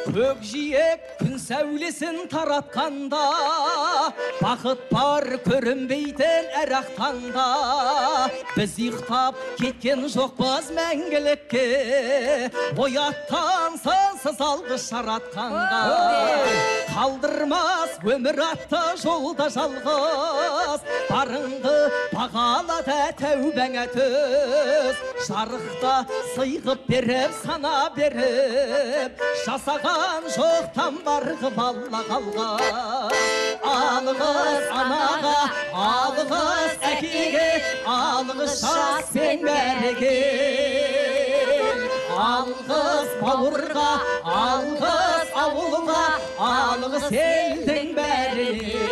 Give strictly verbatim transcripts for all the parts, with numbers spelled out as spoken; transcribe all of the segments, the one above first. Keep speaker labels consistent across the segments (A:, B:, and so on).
A: Көкжиек күн сәулесін таратқанда, бақыт бар көрінбейтін әр ақтанда. Біз ұйықтап кеткен жоқпыз мәңгілікке, ояттан сансыз алғыс жаратқанға. Қалдырмас өмір атты жолда жалғыз, барыңды бағалады тәубәңе түз. Жарықта сыйғып беріп, сана беріп, жасаған жоқтан барғып алла қалған. Алғыз анаға, алғыз әкеге, алғыз жас пен бәріге. Алғыз бауырға, алғыз ауылға, алғыз елдің бәріне.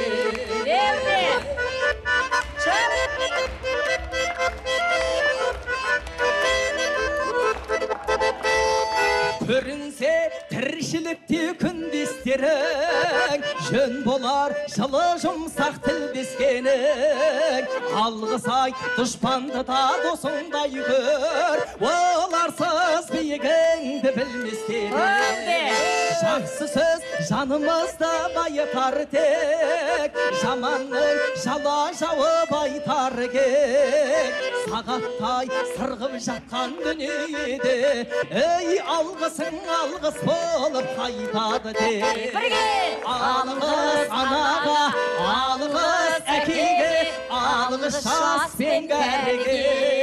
A: Көрінсе тіршілікте күндестерің, жөн болар жылы жұмсақ тілдескенің. Алғыс айт дұшпанды да досыңдай көр, оларсыз биігіңді білместерің. Жақсы сөз жанымызды байытар тек, жаманның жала жауып айтар кек. Сағаттай сырғып жатқан дүниеде, ей алғысың алғыс болып қайтады тек. Алғыс анаға, алғыс әкеге, алғыс жас пен кәріге.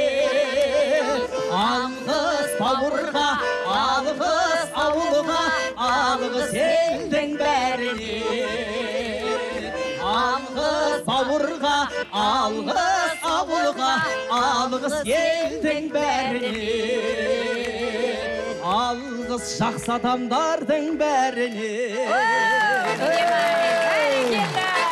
A: Алғыс бауырға, алғыс ауылға, алғыс елдің бәріне. Алғыс бауырға, алғыс ауылға, алғыс елдің бәріне. Алғыс жақсы адамдардың бәріне.